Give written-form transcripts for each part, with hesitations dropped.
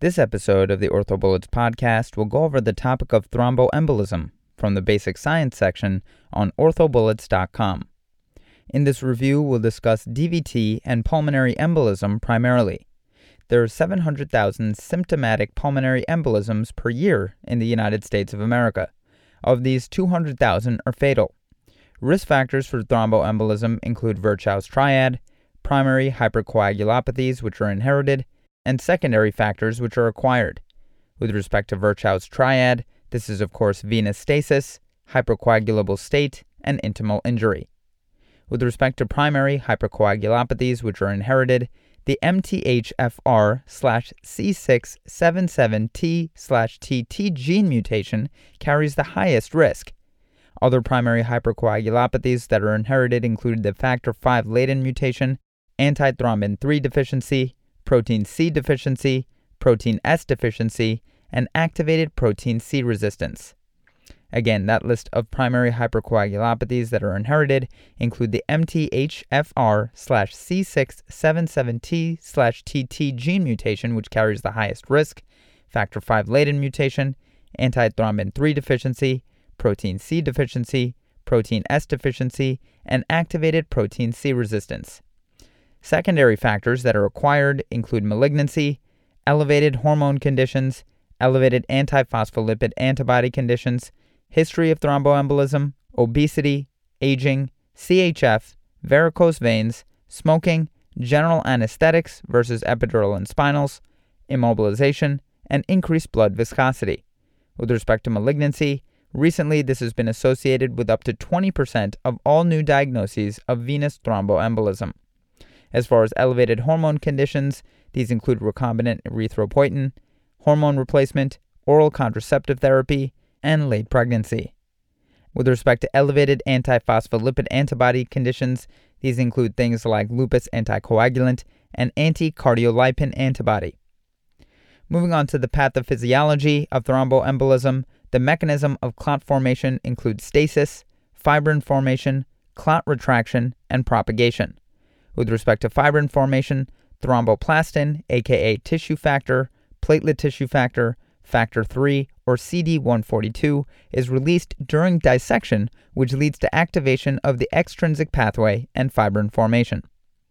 This episode of the OrthoBullets podcast will go over the topic of thromboembolism from the basic science section on orthobullets.com. In this review, we'll discuss DVT and pulmonary embolism primarily. There are 700,000 symptomatic pulmonary embolisms per year in the United States of America. Of these, 200,000 are fatal. Risk factors for thromboembolism include Virchow's triad, primary hypercoagulopathies, which are inherited, and secondary factors which are acquired. With respect to Virchow's triad, this is of course venous stasis, hypercoagulable state, and intimal injury. With respect to primary hypercoagulopathies which are inherited, the MTHFR/C677T/TT gene mutation carries the highest risk. Other primary hypercoagulopathies that are inherited include the factor V Leiden mutation, antithrombin 3 deficiency, protein C deficiency, protein S deficiency, and activated protein C resistance. Again, that list of primary hypercoagulopathies that are inherited include the MTHFR/C677T/TT gene mutation, which carries the highest risk, factor V Leiden mutation, antithrombin 3 deficiency, protein C deficiency, protein S deficiency, and activated protein C resistance. Secondary factors that are acquired include malignancy, elevated hormone conditions, elevated antiphospholipid antibody conditions, history of thromboembolism, obesity, aging, CHF, varicose veins, smoking, general anesthetics versus epidural and spinals, immobilization, and increased blood viscosity. With respect to malignancy, recently this has been associated with up to 20% of all new diagnoses of venous thromboembolism. As far as elevated hormone conditions, these include recombinant erythropoietin, hormone replacement, oral contraceptive therapy, and late pregnancy. With respect to elevated antiphospholipid antibody conditions, these include things like lupus anticoagulant and anti-cardiolipin antibody. Moving on to the pathophysiology of thromboembolism, the mechanism of clot formation includes stasis, fibrin formation, clot retraction, and propagation. With respect to fibrin formation, thromboplastin, aka tissue factor, platelet tissue factor, factor 3, or CD142, is released during dissection, which leads to activation of the extrinsic pathway and fibrin formation.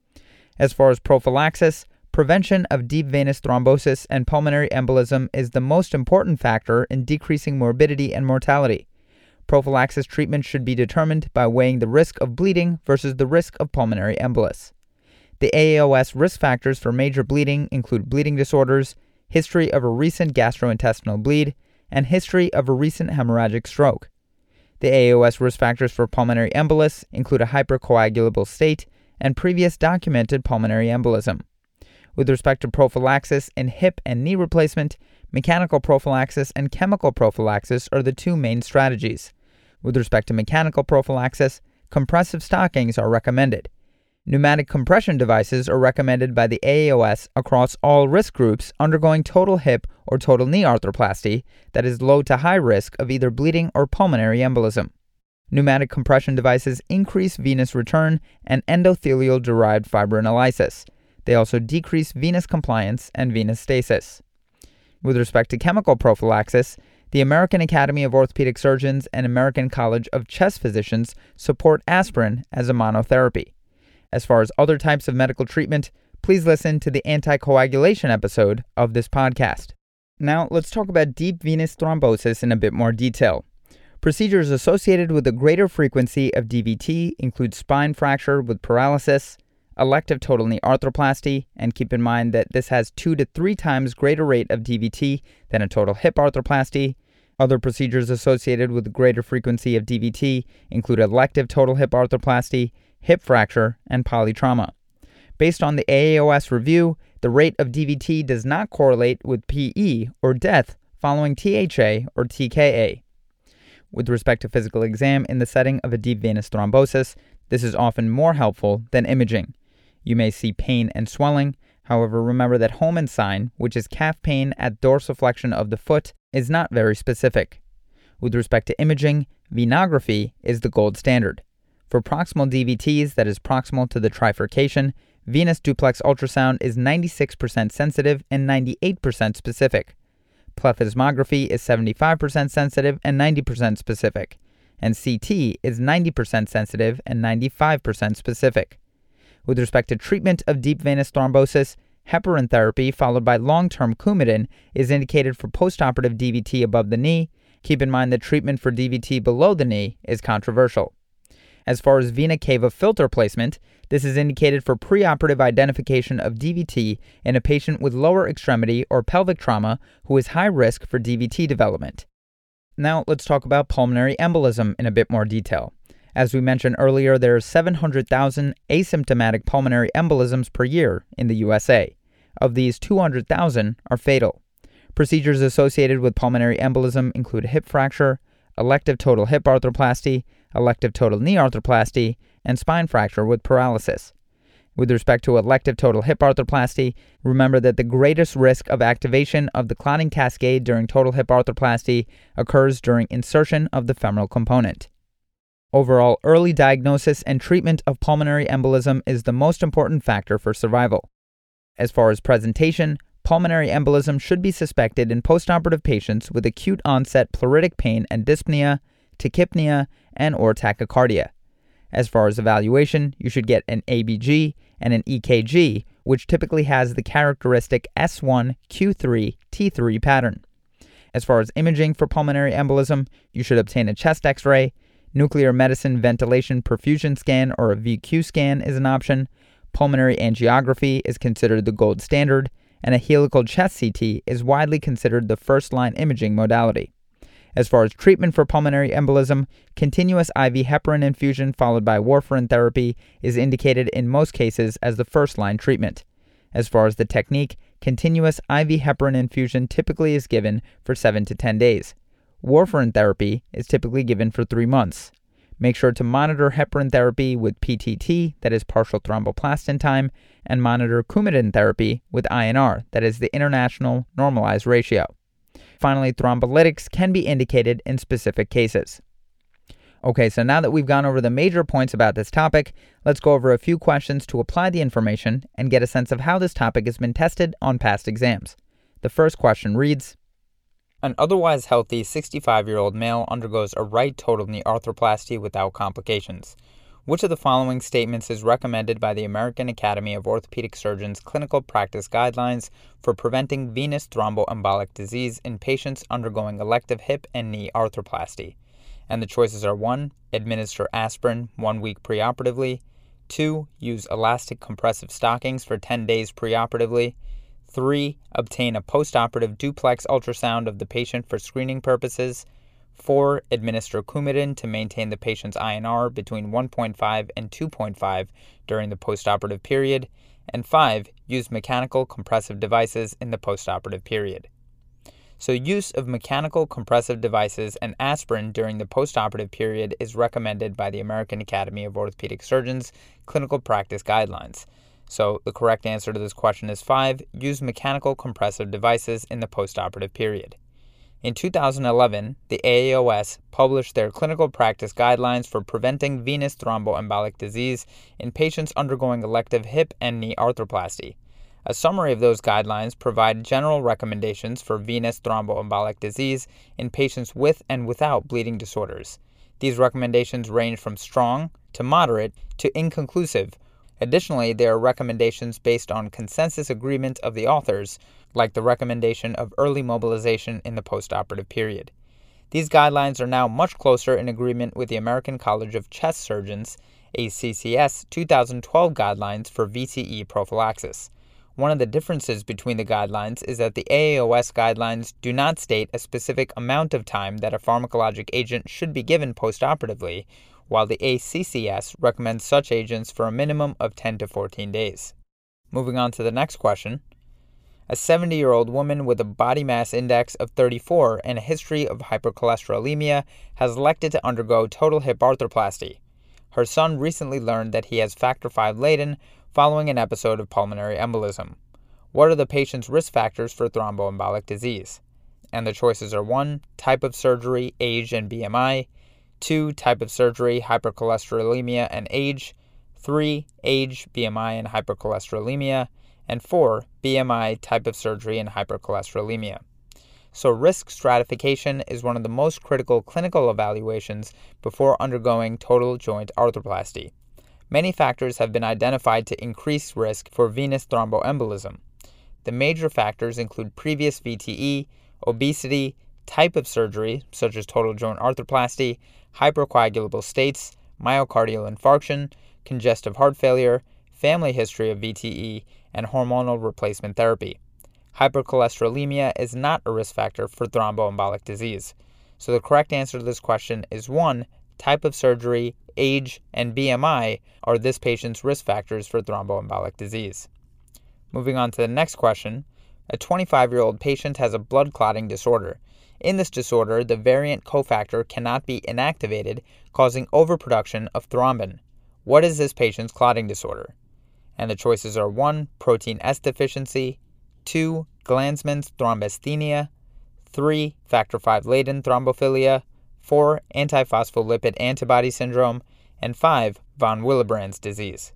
As far as prophylaxis, prevention of deep venous thrombosis and pulmonary embolism is the most important factor in decreasing morbidity and mortality. Prophylaxis treatment should be determined by weighing the risk of bleeding versus the risk of pulmonary embolus. The AAOS risk factors for major bleeding include bleeding disorders, history of a recent gastrointestinal bleed, and history of a recent hemorrhagic stroke. The AAOS risk factors for pulmonary embolus include a hypercoagulable state and previous documented pulmonary embolism. With respect to prophylaxis in hip and knee replacement, mechanical prophylaxis and chemical prophylaxis are the two main strategies. With respect to mechanical prophylaxis, compressive stockings are recommended. Pneumatic compression devices are recommended by the AAOS across all risk groups undergoing total hip or total knee arthroplasty that is low to high risk of either bleeding or pulmonary embolism. Pneumatic compression devices increase venous return and endothelial-derived fibrinolysis. They also decrease venous compliance and venous stasis. With respect to chemical prophylaxis, the American Academy of Orthopedic Surgeons and American College of Chest Physicians support aspirin as a monotherapy. As far as other types of medical treatment, please listen to the anticoagulation episode of this podcast. Now, let's talk about deep venous thrombosis in a bit more detail. Procedures associated with a greater frequency of DVT include spine fracture with paralysis, elective total knee arthroplasty, and keep in mind that this has 2 to 3 times greater rate of DVT than a total hip arthroplasty. Other procedures associated with greater frequency of DVT include elective total hip arthroplasty, hip fracture, and polytrauma. Based on the AAOS review, the rate of DVT does not correlate with PE or death following THA or TKA. With respect to physical exam in the setting of a deep venous thrombosis, this is often more helpful than imaging. You may see pain and swelling. However, remember that Homan sign, which is calf pain at dorsiflexion of the foot, is not very specific. With respect to imaging, venography is the gold standard. For proximal DVTs that is proximal to the trifurcation, Venous duplex ultrasound is 96% sensitive and 98% specific. Plethysmography is 75% sensitive and 90% specific. And CT is 90% sensitive and 95% specific. With respect to treatment of deep venous thrombosis, heparin therapy followed by long-term Coumadin is indicated for postoperative DVT above the knee. Keep in mind that treatment for DVT below the knee is controversial. As far as vena cava filter placement, this is indicated for preoperative identification of DVT in a patient with lower extremity or pelvic trauma who is high risk for DVT development. Now let's talk about pulmonary embolism in a bit more detail. As we mentioned earlier, there are 700,000 asymptomatic pulmonary embolisms per year in the USA. Of these, 200,000 are fatal. Procedures associated with pulmonary embolism include hip fracture, elective total hip arthroplasty, elective total knee arthroplasty, and spine fracture with paralysis. With respect to elective total hip arthroplasty, remember that the greatest risk of activation of the clotting cascade during total hip arthroplasty occurs during insertion of the femoral component. Overall, early diagnosis and treatment of pulmonary embolism is the most important factor for survival. As far as presentation, pulmonary embolism should be suspected in postoperative patients with acute onset pleuritic pain and dyspnea, tachypnea, and/or tachycardia. As far as evaluation, you should get an ABG and an EKG, which typically has the characteristic S1, Q3, T3 pattern. As far as imaging for pulmonary embolism, you should obtain a chest X-ray. Nuclear medicine ventilation perfusion scan or a VQ scan is an option. Pulmonary angiography is considered the gold standard, and a helical chest CT is widely considered the first-line imaging modality. As far as treatment for pulmonary embolism, continuous IV heparin infusion followed by warfarin therapy is indicated in most cases as the first-line treatment. As far as the technique, continuous IV heparin infusion typically is given for 7 to 10 days. Warfarin therapy is typically given for 3 months. Make sure to monitor heparin therapy with PTT, that is partial thromboplastin time, and monitor Coumadin therapy with INR, that is the international normalized ratio. Finally, thrombolytics can be indicated in specific cases. Okay, so now that we've gone over the major points about this topic, let's go over a few questions to apply the information and get a sense of how this topic has been tested on past exams. The first question reads, an otherwise healthy 65-year-old male undergoes a right total knee arthroplasty without complications. Which of the following statements is recommended by the American Academy of Orthopedic Surgeons Clinical Practice Guidelines for preventing venous thromboembolic disease in patients undergoing elective hip and knee arthroplasty? And the choices are 1. Administer aspirin 1 week preoperatively. 2. Use elastic compressive stockings for 10 days preoperatively. 3. Obtain a postoperative duplex ultrasound of the patient for screening purposes. 4. Administer Coumadin to maintain the patient's INR between 1.5 and 2.5 during the postoperative period. And 5. Use mechanical compressive devices in the postoperative period. So use of mechanical compressive devices and aspirin during the postoperative period is recommended by the American Academy of Orthopedic Surgeons Clinical Practice Guidelines. So the correct answer to this question is 5. Use mechanical compressive devices in the postoperative period. In 2011, the AAOS published their clinical practice guidelines for preventing venous thromboembolic disease in patients undergoing elective hip and knee arthroplasty. A summary of those guidelines provide general recommendations for venous thromboembolic disease in patients with and without bleeding disorders. These recommendations range from strong to moderate to inconclusive. Additionally, there are recommendations based on consensus agreement of the authors, like the recommendation of early mobilization in the postoperative period. These guidelines are now much closer in agreement with the American College of Chest Surgeons, ACCS 2012 guidelines for VTE prophylaxis. One of the differences between the guidelines is that the AAOS guidelines do not state a specific amount of time that a pharmacologic agent should be given postoperatively, while the ACCS recommends such agents for a minimum of 10 to 14 days. Moving on to the next question. A 70-year-old woman with a body mass index of 34 and a history of hypercholesterolemia has elected to undergo total hip arthroplasty. Her son recently learned that he has factor V Leiden following an episode of pulmonary embolism. What are the patient's risk factors for thromboembolic disease? And the choices are 1. Type of surgery, age, and BMI. 2. Type of surgery, hypercholesterolemia, and age. 3. Age, BMI, and hypercholesterolemia, and 4. BMI, type of surgery, and hypercholesterolemia. So risk stratification is one of the most critical clinical evaluations before undergoing total joint arthroplasty. Many factors have been identified to increase risk for venous thromboembolism. The major factors include previous VTE, obesity, type of surgery, such as total joint arthroplasty, hypercoagulable states, myocardial infarction, congestive heart failure, family history of VTE, and hormonal replacement therapy. Hypercholesterolemia is not a risk factor for thromboembolic disease. So the correct answer to this question is 1. Type of surgery, age, and BMI are this patient's risk factors for thromboembolic disease. Moving on to the next question, a 25-year-old patient has a blood clotting disorder. In this disorder, the variant cofactor cannot be inactivated, causing overproduction of thrombin. What is this patient's clotting disorder? And the choices are 1. Protein S deficiency, 2. Glanzmann's thrombasthenia, 3. Factor V laden thrombophilia, 4. Antiphospholipid antibody syndrome, and 5. Von Willebrand's disease.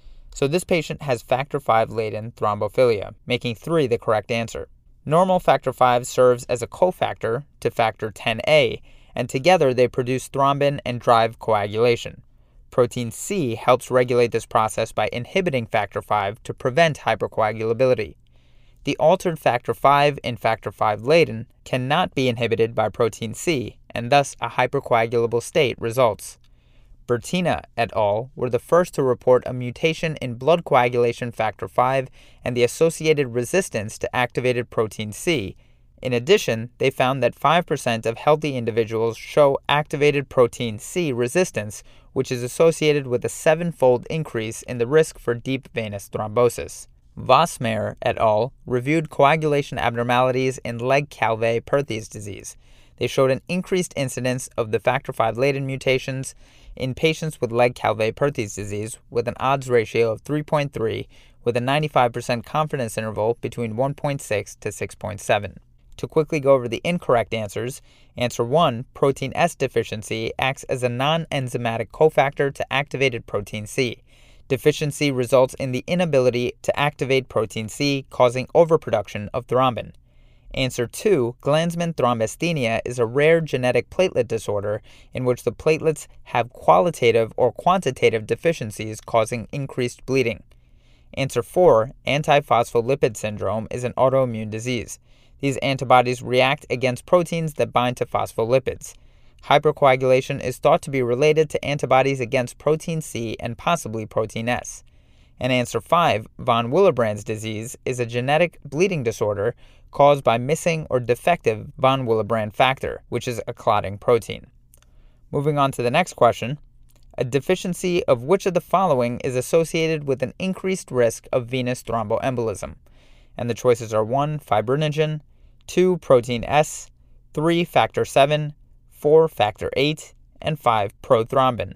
So this patient has factor V laden thrombophilia, making 3 the correct answer. Normal factor V serves as a cofactor to factor Xa, and together they produce thrombin and drive coagulation. Protein C helps regulate this process by inhibiting factor V to prevent hypercoagulability. The altered factor V in factor V laden cannot be inhibited by protein C, and thus a hypercoagulable state results. Bertina et al. Were the first to report a mutation in blood coagulation factor V and the associated resistance to activated protein C. In addition, they found that 5% of healthy individuals show activated protein C resistance, which is associated with a 7-fold increase in the risk for deep venous thrombosis. Vosmeyer et al. Reviewed coagulation abnormalities in Legg-Calvé-Perthes disease. They showed an increased incidence of the factor V laden mutations in patients with Legg-Calvé-Perthes disease with an odds ratio of 3.3 with a 95% confidence interval between 1.6 to 6.7. To quickly go over the incorrect answers, answer 1, protein S deficiency acts as a non-enzymatic cofactor to activated protein C. Deficiency results in the inability to activate protein C, causing overproduction of thrombin. Answer 2, Glanzmann thrombasthenia is a rare genetic platelet disorder in which the platelets have qualitative or quantitative deficiencies causing increased bleeding. Answer 4, antiphospholipid syndrome is an autoimmune disease. These antibodies react against proteins that bind to phospholipids. Hypercoagulation is thought to be related to antibodies against protein C and possibly protein S. And answer 5, von Willebrand's disease is a genetic bleeding disorder caused by missing or defective von Willebrand factor, which is a clotting protein. Moving on to the next question, a deficiency of which of the following is associated with an increased risk of venous thromboembolism? And the choices are 1, fibrinogen, 2, protein S, 3, factor VII, 4, factor VIII, and 5, prothrombin.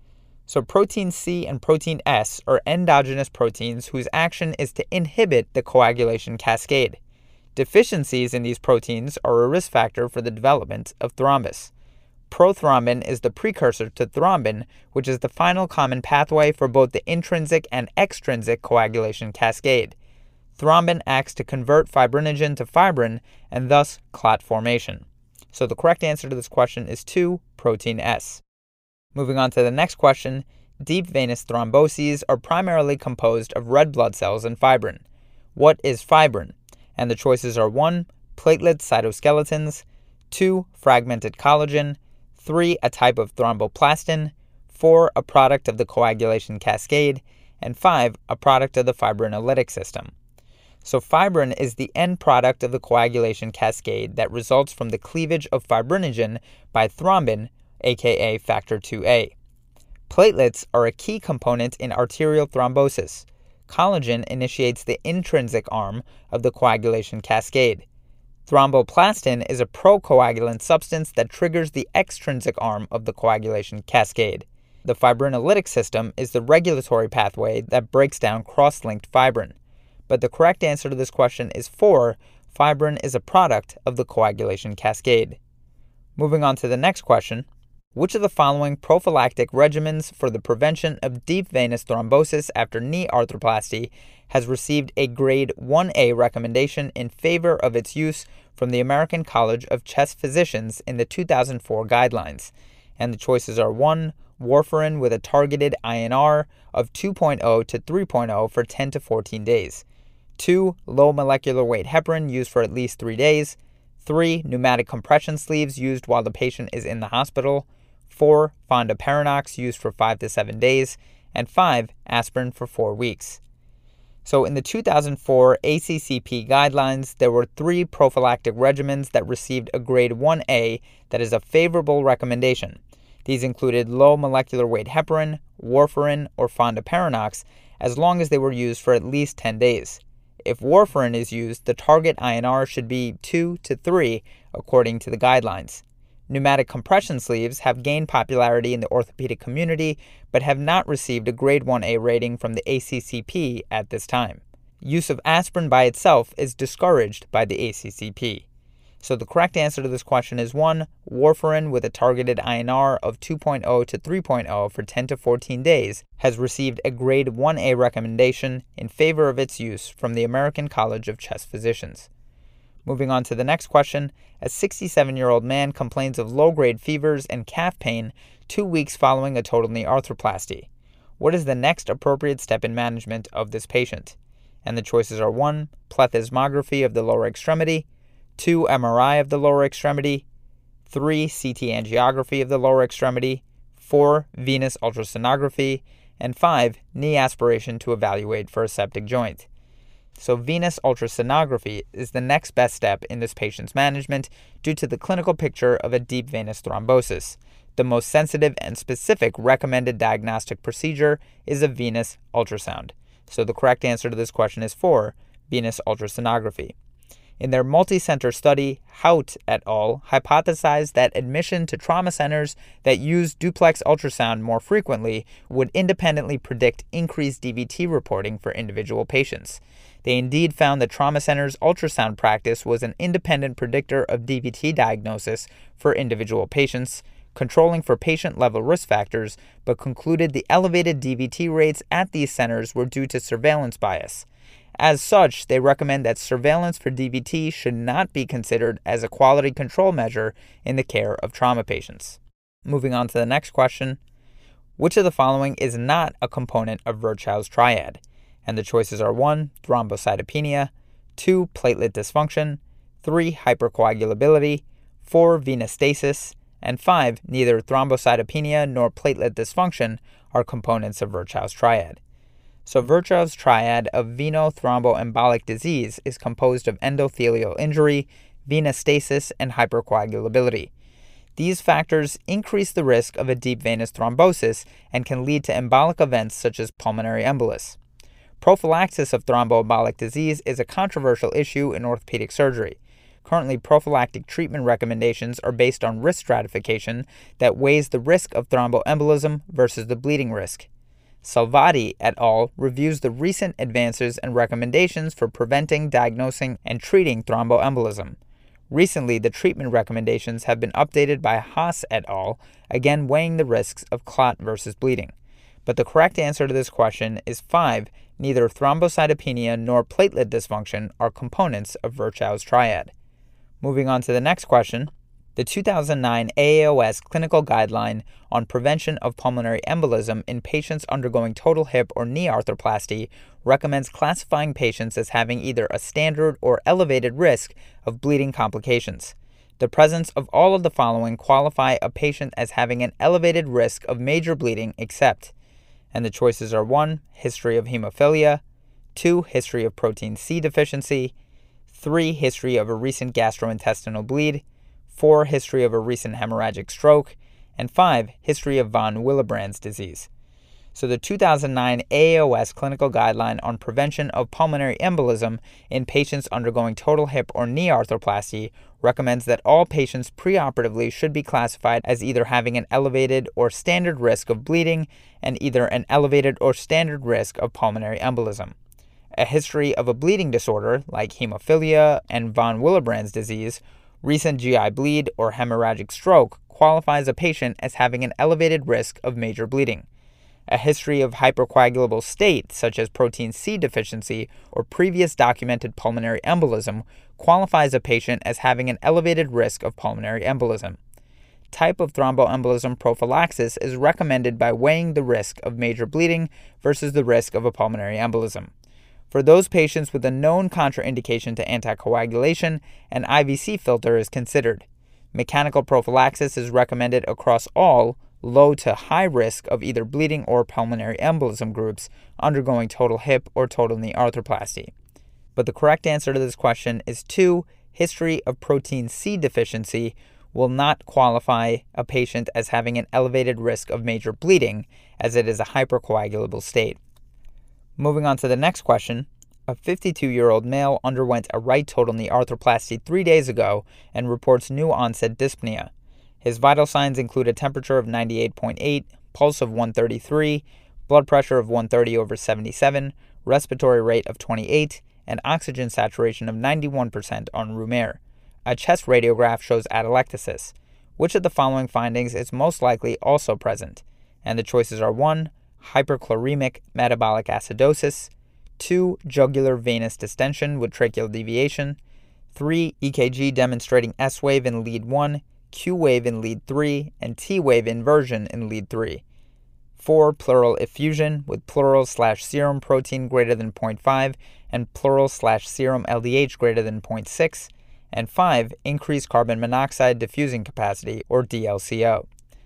So protein C and protein S are endogenous proteins whose action is to inhibit the coagulation cascade. Deficiencies in these proteins are a risk factor for the development of thrombus. Prothrombin is the precursor to thrombin, which is the final common pathway for both the intrinsic and extrinsic coagulation cascade. Thrombin acts to convert fibrinogen to fibrin and thus clot formation. So the correct answer to this question is 2, protein S. Moving on to the next question, deep venous thromboses are primarily composed of red blood cells and fibrin. What is fibrin? And the choices are 1, platelet cytoskeletons, 2, fragmented collagen, 3, a type of thromboplastin, 4, a product of the coagulation cascade, and 5, a product of the fibrinolytic system. So fibrin is the end product of the coagulation cascade that results from the cleavage of fibrinogen by thrombin, aka factor IIa. Platelets are a key component in arterial thrombosis. Collagen initiates the intrinsic arm of the coagulation cascade. Thromboplastin is a procoagulant substance that triggers the extrinsic arm of the coagulation cascade. The fibrinolytic system is the regulatory pathway that breaks down cross-linked fibrin. But the correct answer to this question is 4, fibrin is a product of the coagulation cascade. Moving on to the next question. Which of the following prophylactic regimens for the prevention of deep venous thrombosis after knee arthroplasty has received a grade 1A recommendation in favor of its use from the American College of Chest Physicians in the 2004 guidelines? And the choices are 1. Warfarin with a targeted INR of 2.0 to 3.0 for 10 to 14 days. 2. Low molecular weight heparin used for at least 3 days. 3. Pneumatic compression sleeves used while the patient is in the hospital. 4. Fondaparinux used for 5 to 7 days. And 5. Aspirin for 4 weeks. So in the 2004 ACCP guidelines, there were 3 prophylactic regimens that received a grade 1A that is a favorable recommendation. These included low molecular weight heparin, warfarin, or fondaparinux, as long as they were used for at least 10 days. If warfarin is used, the target INR should be 2 to 3, according to the guidelines. Pneumatic compression sleeves have gained popularity in the orthopedic community, but have not received a grade 1A rating from the ACCP at this time. Use of aspirin by itself is discouraged by the ACCP. So the correct answer to this question is 1. Warfarin with a targeted INR of 2.0 to 3.0 for 10 to 14 days has received a grade 1A recommendation in favor of its use from the American College of Chest Physicians. Moving on to the next question, a 67-year-old man complains of low-grade fevers and calf pain 2 weeks following a total knee arthroplasty. What is the next appropriate step in management of this patient? And the choices are 1. Plethysmography of the lower extremity, 2. MRI of the lower extremity, 3. CT angiography of the lower extremity, 4. Venous ultrasonography, and 5. Knee aspiration to evaluate for a septic joint. So venous ultrasonography is the next best step in this patient's management due to the clinical picture of a deep venous thrombosis. The most sensitive and specific recommended diagnostic procedure is a venous ultrasound. So the correct answer to this question is 4. Venous ultrasonography. In their multi-center study, Hout et al. Hypothesized that admission to trauma centers that use duplex ultrasound more frequently would independently predict increased DVT reporting for individual patients. They indeed found that trauma centers' ultrasound practice was an independent predictor of DVT diagnosis for individual patients, controlling for patient-level risk factors, but concluded the elevated DVT rates at these centers were due to surveillance bias. As such, they recommend that surveillance for DVT should not be considered as a quality control measure in the care of trauma patients. Moving on to the next question. Which of the following is not a component of Virchow's triad? And the choices are 1. Thrombocytopenia, 2. Platelet dysfunction, 3. Hypercoagulability, 4. Venous stasis, and 5. Neither thrombocytopenia nor platelet dysfunction are components of Virchow's triad. So Virchow's triad of venothromboembolic disease is composed of endothelial injury, venous stasis, and hypercoagulability. These factors increase the risk of a deep venous thrombosis and can lead to embolic events such as pulmonary embolus. Prophylaxis of thromboembolic disease is a controversial issue in orthopedic surgery. Currently, prophylactic treatment recommendations are based on risk stratification that weighs the risk of thromboembolism versus the bleeding risk. Salvati et al. Reviews the recent advances and recommendations for preventing, diagnosing, and treating thromboembolism. Recently, the treatment recommendations have been updated by Haas et al., again weighing the risks of clot versus bleeding. But the correct answer to this question is 5. Neither thrombocytopenia nor platelet dysfunction are components of Virchow's triad. Moving on to the next question. The 2009 AAOS clinical guideline on prevention of pulmonary embolism in patients undergoing total hip or knee arthroplasty recommends classifying patients as having either a standard or elevated risk of bleeding complications. The presence of all of the following qualify a patient as having an elevated risk of major bleeding except, and the choices are 1. History of hemophilia, 2. History of protein C deficiency, 3. History of a recent gastrointestinal bleed, 4. History of a recent hemorrhagic stroke, and 5. History of von Willebrand's disease. So the 2009 AAOS clinical guideline on prevention of pulmonary embolism in patients undergoing total hip or knee arthroplasty recommends that all patients preoperatively should be classified as either having an elevated or standard risk of bleeding and either an elevated or standard risk of pulmonary embolism. A history of a bleeding disorder like hemophilia and von Willebrand's disease Recent GI bleed or hemorrhagic stroke qualifies a patient as having an elevated risk of major bleeding. A history of hypercoagulable state, such as protein C deficiency or previous documented pulmonary embolism, qualifies a patient as having an elevated risk of pulmonary embolism. Type of thromboembolism prophylaxis is recommended by weighing the risk of major bleeding versus the risk of a pulmonary embolism. For those patients with a known contraindication to anticoagulation, an IVC filter is considered. Mechanical prophylaxis is recommended across all low to high risk of either bleeding or pulmonary embolism groups undergoing total hip or total knee arthroplasty. But the correct answer to this question is 2. History of protein C deficiency will not qualify a patient as having an elevated risk of major bleeding, as it is a hypercoagulable state. Moving on to the next question, a 52-year-old male underwent a right total knee arthroplasty 3 days ago and reports new onset dyspnea. His vital signs include a temperature of 98.8, pulse of 133, blood pressure of 130/77, respiratory rate of 28, and oxygen saturation of 91% en room air. A chest radiograph shows atelectasis. Which of the following findings is most likely also present? And the choices are 1. Hyperchloremic metabolic acidosis, 2. Jugular venous distension with tracheal deviation, 3. EKG demonstrating S wave in lead 1, Q wave in lead 3, and T wave inversion in lead 3. 4. Pleural effusion with pleural/serum protein greater than 0.5 and pleural/serum LDH greater than 0.6. And 5. Increased carbon monoxide diffusing capacity, or DLCO.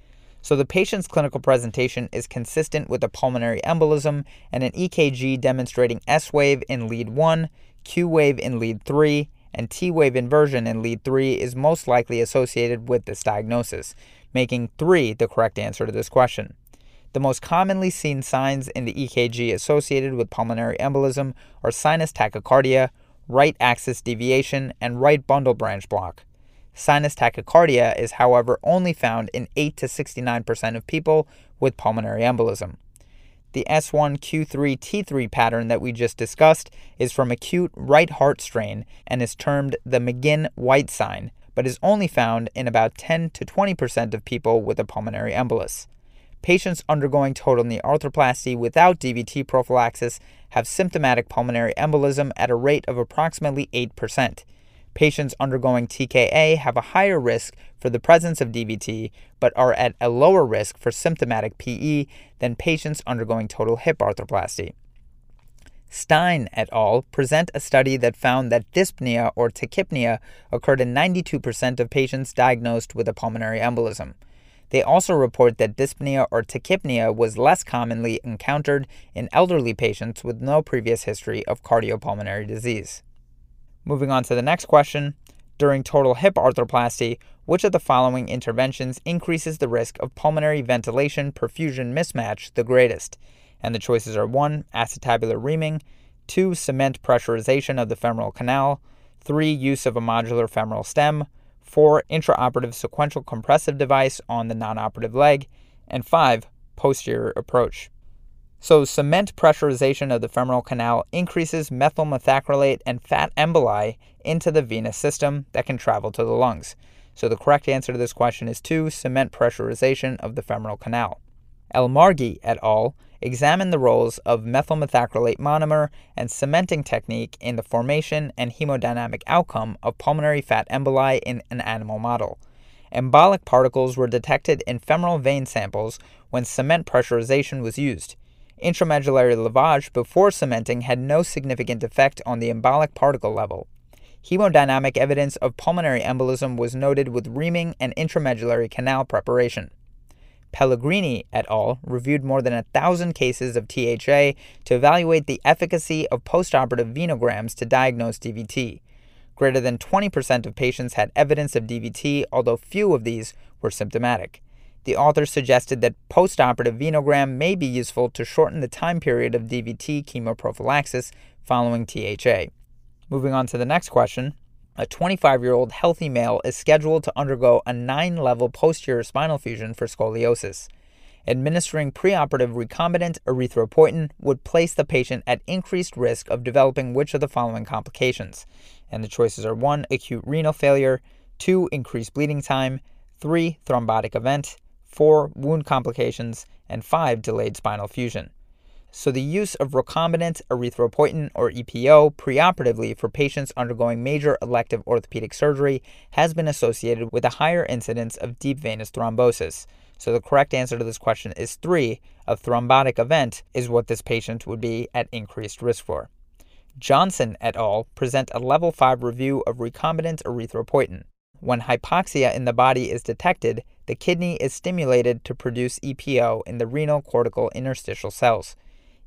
So the patient's clinical presentation is consistent with a pulmonary embolism and an EKG demonstrating S wave in lead 1, Q wave in lead 3, and T wave inversion in lead 3 is most likely associated with this diagnosis, making 3 the correct answer to this question. The most commonly seen signs in the EKG associated with pulmonary embolism are sinus tachycardia, right axis deviation, and right bundle branch block. Sinus tachycardia is, however, only found in 8 to 69% of people with pulmonary embolism. The S1Q3T3 pattern that we just discussed is from acute right heart strain and is termed the McGinn-White sign, but is only found in about 10 to 20% of people with a pulmonary embolus. Patients undergoing total knee arthroplasty without DVT prophylaxis have symptomatic pulmonary embolism at a rate of approximately 8%. Patients undergoing TKA have a higher risk for the presence of DVT, but are at a lower risk for symptomatic PE than patients undergoing total hip arthroplasty. Stein et al. Present a study that found that dyspnea or tachypnea occurred in 92% of patients diagnosed with a pulmonary embolism. They also report that dyspnea or tachypnea was less commonly encountered in elderly patients with no previous history of cardiopulmonary disease. Moving on to the next question, during total hip arthroplasty, which of the following interventions increases the risk of pulmonary ventilation perfusion mismatch the greatest? And the choices are 1. Acetabular reaming, 2. Cement pressurization of the femoral canal, 3. Use of a modular femoral stem, 4. Intraoperative sequential compressive device on the non-operative leg, and 5. Posterior approach. So cement pressurization of the femoral canal increases methyl methacrylate and fat emboli into the venous system that can travel to the lungs. So the correct answer to this question is 2. Cement pressurization of the femoral canal. El-Marghi et al. Examined the roles of methyl methacrylate monomer and cementing technique in the formation and hemodynamic outcome of pulmonary fat emboli in an animal model. Embolic particles were detected in femoral vein samples when cement pressurization was used. Intramedullary lavage before cementing had no significant effect on the embolic particle level. Hemodynamic evidence of pulmonary embolism was noted with reaming and intramedullary canal preparation. Pellegrini et al. Reviewed more than 1,000 cases of THA to evaluate the efficacy of postoperative venograms to diagnose DVT. Greater than 20% of patients had evidence of DVT, although few of these were symptomatic. The authors suggested that postoperative venogram may be useful to shorten the time period of DVT chemoprophylaxis following THA. Moving on to the next question, a 25-year-old healthy male is scheduled to undergo a 9-level posterior spinal fusion for scoliosis. Administering preoperative recombinant erythropoietin would place the patient at increased risk of developing which of the following complications? And the choices are 1. Acute renal failure, 2. Increased bleeding time, 3. Thrombotic event, 4. Wound complications, and 5. Delayed spinal fusion. So the use of recombinant erythropoietin, or EPO, preoperatively for patients undergoing major elective orthopedic surgery has been associated with a higher incidence of deep venous thrombosis. So the correct answer to this question is 3. A thrombotic event is what this patient would be at increased risk for. Johnson et al. Present a level 5 review of recombinant erythropoietin. When hypoxia in the body is detected, the kidney is stimulated to produce EPO in the renal cortical interstitial cells.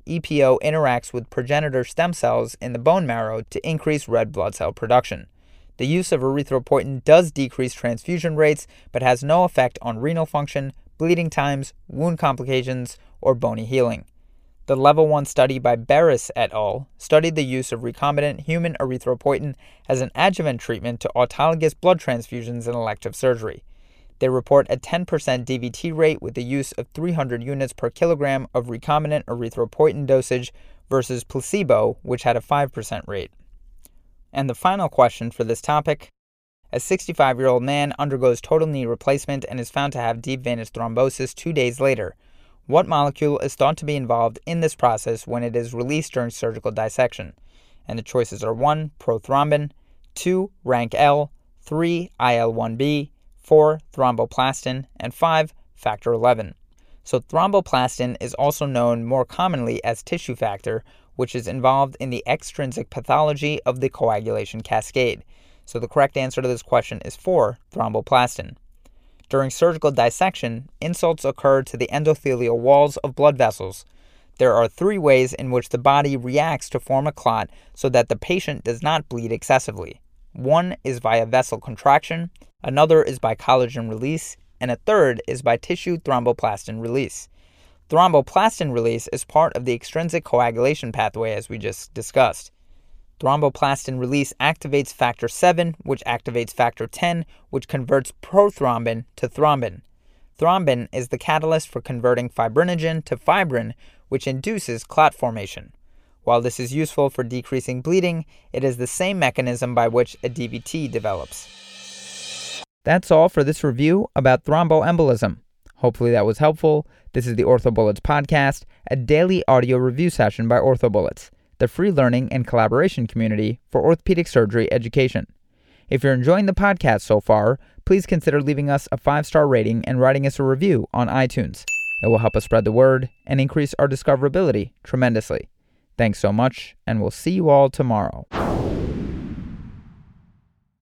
EPO interacts with progenitor stem cells in the bone marrow to increase red blood cell production. The use of erythropoietin does decrease transfusion rates, but has no effect on renal function, bleeding times, wound complications, or bony healing. The Level 1 study by Barris et al. Studied the use of recombinant human erythropoietin as an adjuvant treatment to autologous blood transfusions in elective surgery. They report a 10% DVT rate with the use of 300 units per kilogram of recombinant erythropoietin dosage versus placebo, which had a 5% rate. And the final question for this topic: a 65-year-old man undergoes total knee replacement and is found to have deep venous thrombosis 2 days later. What molecule is thought to be involved in this process when it is released during surgical dissection? And the choices are 1. Prothrombin, 2. Rank L, 3. IL-1B, 4. Thromboplastin, and 5. Factor XI. So thromboplastin is also known more commonly as tissue factor, which is involved in the extrinsic pathology of the coagulation cascade. So the correct answer to this question is 4. Thromboplastin. During surgical dissection, insults occur to the endothelial walls of blood vessels. There are 3 ways in which the body reacts to form a clot so that the patient does not bleed excessively. 1 is via vessel contraction, another is by collagen release, and a third is by tissue thromboplastin release. Thromboplastin release is part of the extrinsic coagulation pathway, as we just discussed. Thromboplastin release activates factor VII, which activates factor X, which converts prothrombin to thrombin. Thrombin is the catalyst for converting fibrinogen to fibrin, which induces clot formation. While this is useful for decreasing bleeding, it is the same mechanism by which a DVT develops. That's all for this review about thromboembolism. Hopefully that was helpful. This is the OrthoBullets podcast, a daily audio review session by OrthoBullets, the free learning and collaboration community for orthopedic surgery education. If you're enjoying the podcast so far, please consider leaving us a 5-star rating and writing us a review on iTunes. It will help us spread the word and increase our discoverability tremendously. Thanks so much, and we'll see you all tomorrow.